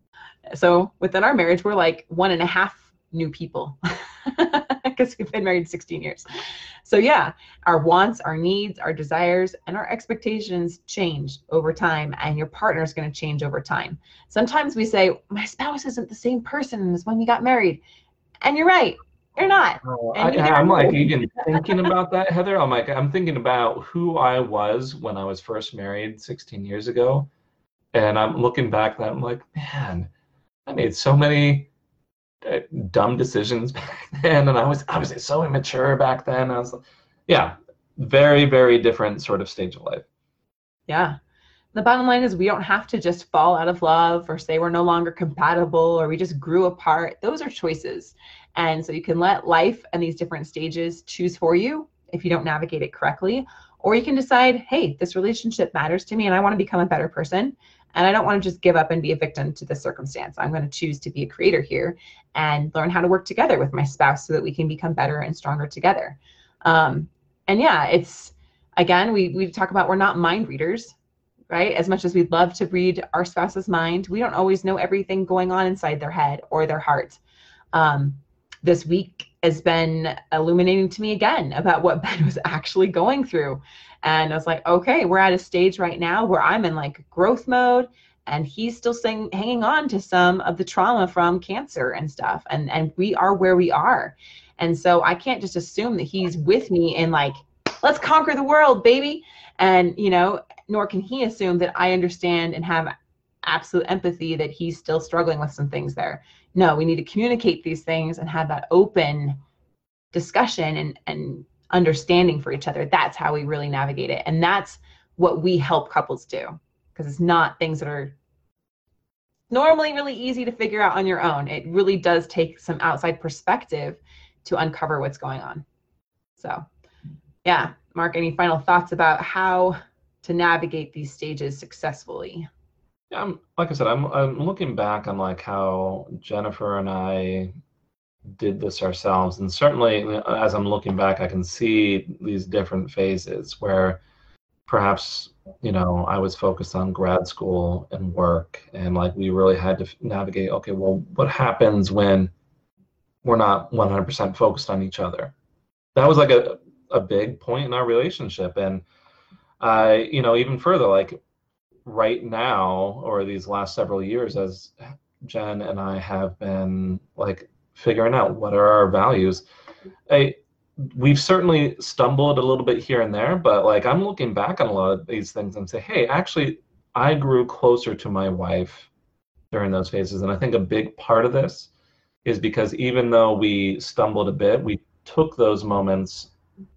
So within our marriage, we're like one and a half new people because we've been married sixteen years. So yeah, our wants, our needs, our desires, and our expectations change over time, and your partner is going to change over time. Sometimes we say, my spouse isn't the same person as when we got married. And you're right, you're not. Oh, And I, you I'm never like will. even thinking about that, Heather. I'm like, I'm thinking about who I was when I was first married sixteen years ago. And I'm looking back and I'm like, man, I made so many uh, dumb decisions back then, and I was obviously so immature back then. I was, yeah, very, very different sort of stage of life. Yeah. The bottom line is we don't have to just fall out of love or say we're no longer compatible or we just grew apart. Those are choices. And so you can let life and these different stages choose for you if you don't navigate it correctly. Or you can decide, hey, this relationship matters to me and I want to become a better person. And I don't want to just give up and be a victim to this circumstance. I'm going to choose to be a creator here and learn how to work together with my spouse so that we can become better and stronger together. Um, and yeah, it's, again, we, we talk about we're not mind readers. Right? As much as we'd love to read our spouse's mind, we don't always know everything going on inside their head or their heart. Um, this week has been illuminating to me again about what Ben was actually going through. And I was like, okay, we're at a stage right now where I'm in like growth mode and he's still saying, hanging on to some of the trauma from cancer and stuff. And, and we are where we are. And so I can't just assume that he's with me in like, let's conquer the world, baby. And, you know, nor can he assume that I understand and have absolute empathy that he's still struggling with some things there. No, we need to communicate these things and have that open discussion and, and understanding for each other. That's how we really navigate it. And that's what we help couples do, because it's not things that are normally really easy to figure out on your own. It really does take some outside perspective to uncover what's going on. So yeah, Mark, any final thoughts about how to navigate these stages successfully? Yeah, I'm, like I said, I'm I'm looking back on like how Jennifer and I did this ourselves, and certainly as I'm looking back, I can see these different phases where perhaps, you know, I was focused on grad school and work, and like we really had to navigate, okay, well, what happens when we're not one hundred percent focused on each other? That was like a a big point in our relationship. And I, you know, even further, like right now, or these last several years, as Jen and I have been like figuring out what are our values, I, we've certainly stumbled a little bit here and there, but like I'm looking back on a lot of these things and say, hey, actually, I grew closer to my wife during those phases. And I think a big part of this is because even though we stumbled a bit, we took those moments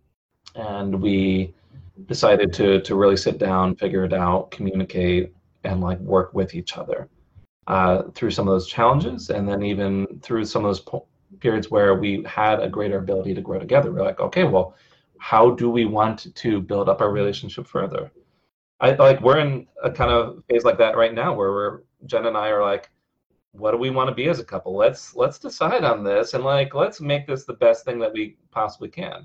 and we decided to to really sit down, figure it out, communicate, and like work with each other uh, through some of those challenges, and then even through some of those po- periods where we had a greater ability to grow together. We're like, okay, well, how do we want to build up our relationship further? I like we're in a kind of phase like that right now, where we're Jen and I are like, what do we want to be as a couple? Let's let's decide on this, and like let's make this the best thing that we possibly can.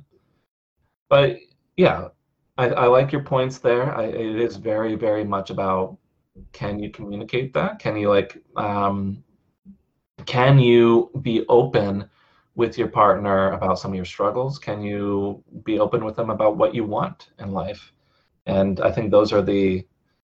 But yeah. I, I like your points there. I, it is very, very much about, can you communicate that? Can you like, um, can you be open with your partner about some of your struggles? Can you be open with them about what you want in life? And I think those are the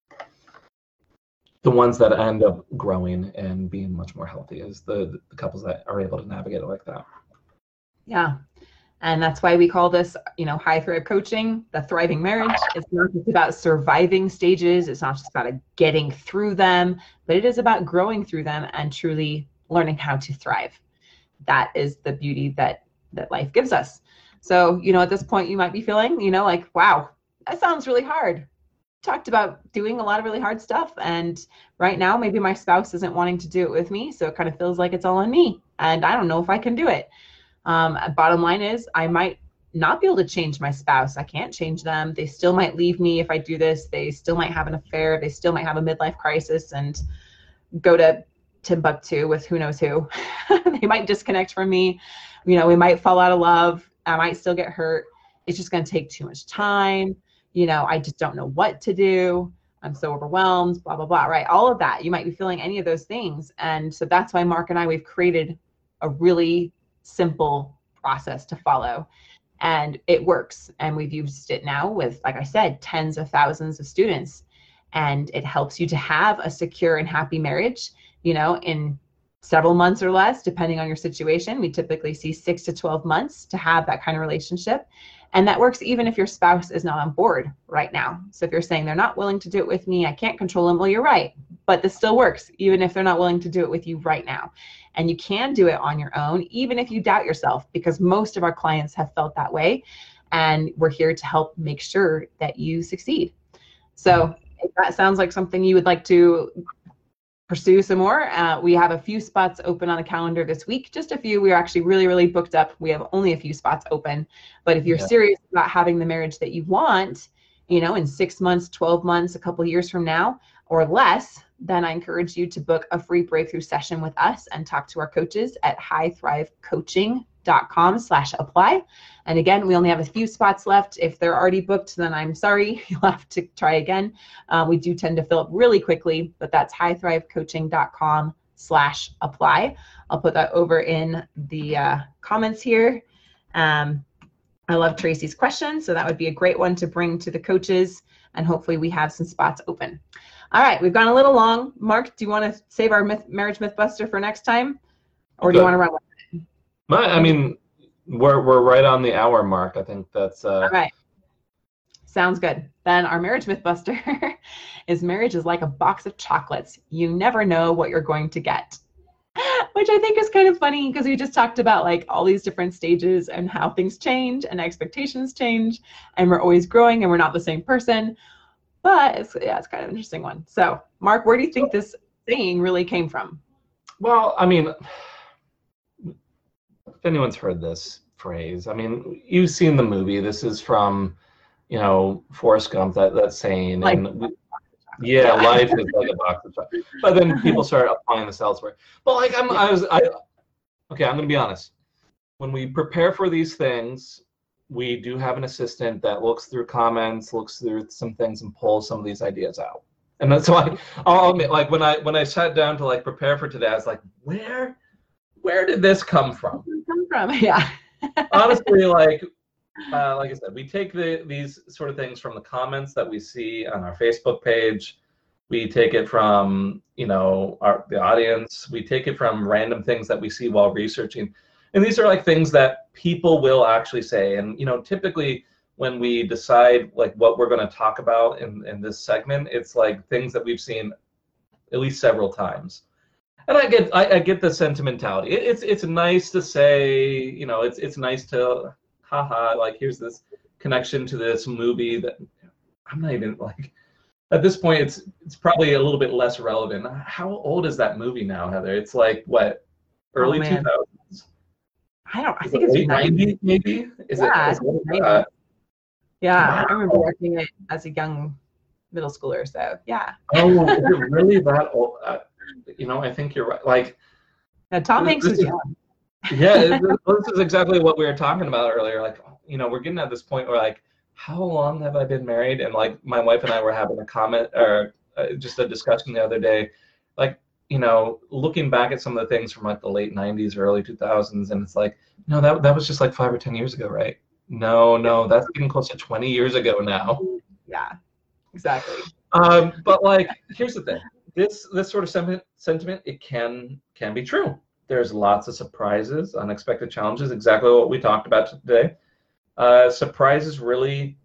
the ones that end up growing and being much more healthy, is the, the couples that are able to navigate it like that. Yeah. And that's why we call this, you know, High Thrive Coaching, the thriving marriage. It's not just about surviving stages. It's not just about getting through them, but it is about growing through them and truly learning how to thrive. That is the beauty that, that life gives us. So, you know, at this point you might be feeling, you know, like, wow, that sounds really hard. Talked about doing a lot of really hard stuff. And right now, maybe my spouse isn't wanting to do it with me. So it kind of feels like it's all on me. And I don't know if I can do it. Um, bottom line is I might not be able to change my spouse. I can't change them. They still might leave me if I do this. They still might have an affair. They still might have a midlife crisis and go to Timbuktu with who knows who. They might disconnect from me. You know, we might fall out of love. I might still get hurt. It's just going to take too much time. You know, I just don't know what to do. I'm so overwhelmed, blah, blah, blah, right? All of that. You might be feeling any of those things. And so that's why Mark and I, we've created a really simple process to follow, and it works. And we've used it now with, like I said, tens of thousands of students, and it helps you to have a secure and happy marriage, you know, in several months or less, depending on your situation. We typically see six to twelve months to have that kind of relationship. And that works even if your spouse is not on board right now. So if you're saying they're not willing to do it with me, I can't control them, well, you're right. But this still works, even if they're not willing to do it with you right now. And you can do it on your own, even if you doubt yourself, because most of our clients have felt that way. And we're here to help make sure that you succeed. So if that sounds like something you would like to pursue some more, uh, we have a few spots open on the calendar this week. Just a few. We're actually really, really booked up. We have only a few spots open. But if you're Yeah. serious about having the marriage that you want, you know, in six months, twelve months, a couple years from now or less, then I encourage you to book a free breakthrough session with us and talk to our coaches at high thrive coaching dot com slash apply. And again, we only have a few spots left. If they're already booked, then I'm sorry, you'll have to try again. Uh, we do tend to fill up really quickly, but that's high thrive coaching dot com slash apply. I'll put that over in the uh, comments here. Um, I love Tracy's question, so that would be a great one to bring to the coaches, and hopefully we have some spots open. All right, we've gone a little long. Mark, do you want to save our myth, marriage mythbuster for next time, or do you want to run with it? My, I mean, we're we're right on the hour mark. I think that's. Uh... All right. Sounds good. Then our marriage mythbuster is marriage is like a box of chocolates. You never know what you're going to get. Which I think is kind of funny because we just talked about like all these different stages and how things change and expectations change, and we're always growing and we're not the same person. But it's, yeah, it's kind of an interesting one. So, Mark, where do you think this saying really came from? Well, I mean, if anyone's heard this phrase, I mean, you've seen the movie. This is from, you know, Forrest Gump, that, that saying. Like, and we, yeah, life is like a box of chocolates. But then people start applying this elsewhere. But like, I'm, I was, I, okay, I'm going to be honest. When we prepare for these things, we do have an assistant that looks through comments, looks through some things, and pulls some of these ideas out. And that's why I'll admit, like when I when I sat down to like prepare for today, I was like, where, where did this come from? Where did it come from? Yeah. Honestly, like, uh, like I said, we take the these sort of things from the comments that we see on our Facebook page. We take it from, you know, our the audience. We take it from random things that we see while researching. And these are like things that people will actually say. And, you know, typically when we decide like what we're going to talk about in, in this segment, it's like things that we've seen at least several times. And I get I, I get the sentimentality. It, it's it's nice to say, you know, it's it's nice to, haha, like here's this connection to this movie that I'm not even like, at this point, it's it's probably a little bit less relevant. How old is that movie now, Heather? It's like, what, early oh, two thousands? I don't. I Is think it it's late nineties. nineties, maybe. Is Yeah, it? Is it's it uh, Yeah, wow. I remember watching it as a young middle schooler. So yeah. Oh, is it really that old? Uh, you know, I think you're right. Like, Now, Tom this- Hanks this was is- young. yeah, it- this is exactly what we were talking about earlier. Like, you know, we're getting at this point where like, how long have I been married? And like, my wife and I were having a comment or uh, just a discussion the other day, like, you know, looking back at some of the things from like the late nineties, early two thousands, and it's like, no, that that was just like five or ten years ago, right? No, no, that's getting close to twenty years ago now. Yeah, exactly. Um, but like, here's the thing: this this sort of sentiment, sentiment, it can can be true. There's lots of surprises, unexpected challenges. Exactly what we talked about today. Uh, surprises really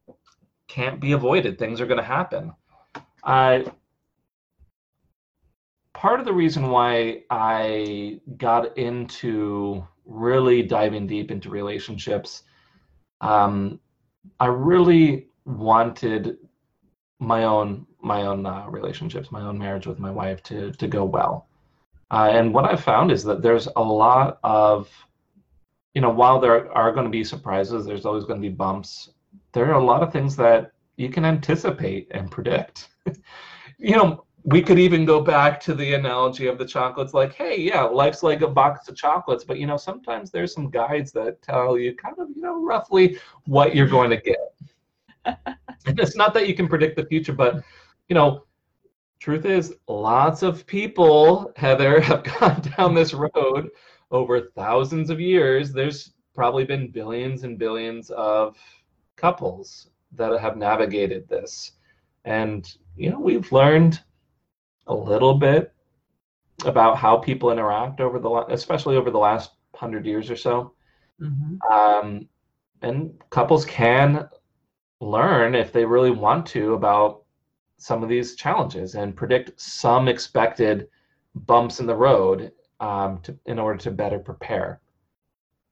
can't be avoided. Things are going to happen. Uh, part of the reason why I got into really diving deep into relationships, um, I really wanted my own my own uh, relationships, my own marriage with my wife to to go well. Uh, and what I found is that there's a lot of, you know, while there are going to be surprises, there's always going to be bumps. There are a lot of things that you can anticipate and predict. You know, we could even go back to the analogy of the chocolates, like, hey, yeah, life's like a box of chocolates, but, you know, sometimes there's some guides that tell you kind of, you know, roughly what you're going to get. And it's not that you can predict the future, but, you know, truth is, lots of people, Heather, have gone down this road over thousands of years. There's probably been billions and billions of couples that have navigated this. And, you know, we've learned a little bit about how people interact over the, especially over the last hundred years or so. Mm-hmm. Um, and couples can learn, if they really want to, about some of these challenges and predict some expected bumps in the road um, to, in order to better prepare.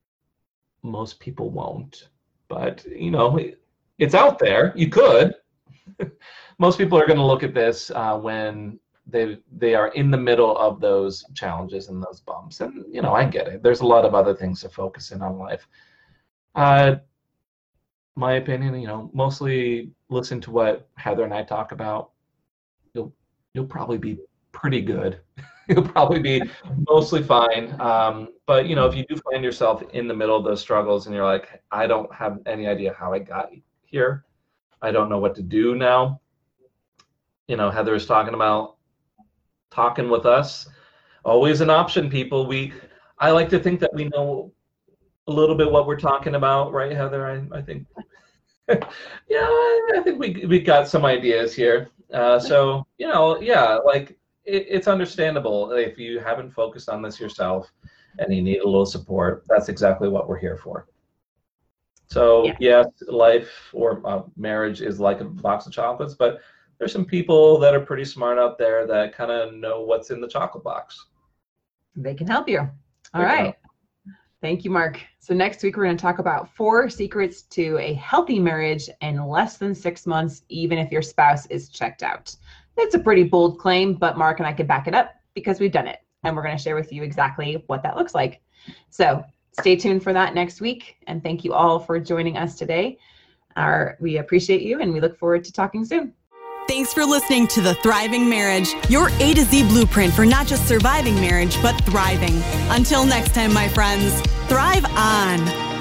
Most people won't, but, you know, it, it's out there. You could. most people are going to look at this uh, when they they are in the middle of those challenges and those bumps. And, you know, I get it. There's a lot of other things to focus in on life. Uh, my opinion, you know, mostly listen to what Heather and I talk about. You'll you'll probably be pretty good. You'll probably be mostly fine. Um, but, you know, if you do find yourself in the middle of those struggles and you're like, I don't have any idea how I got here. I don't know what to do now. You know, Heather is talking about talking with us. Always an option, people. We, I like to think that we know a little bit what we're talking about, right, Heather? I, I think, yeah, I think we we got some ideas here. Uh, so, you know, yeah, like it, it's understandable if you haven't focused on this yourself and you need a little support. That's exactly what we're here for. So, yeah. Yes, life or uh, marriage is like a box of chocolates, but there's some people that are pretty smart out there that kind of know what's in the chocolate box. They can help you. All they right. Thank you, Mark. So next week, we're going to talk about four secrets to a healthy marriage in less than six months, even if your spouse is checked out. It's a pretty bold claim, but Mark and I can back it up because we've done it. And we're going to share with you exactly what that looks like. So stay tuned for that next week. And thank you all for joining us today. Our, we appreciate you and we look forward to talking soon. Thanks for listening to The Thriving Marriage, your A to Z blueprint for not just surviving marriage, but thriving. Until next time, my friends, thrive on.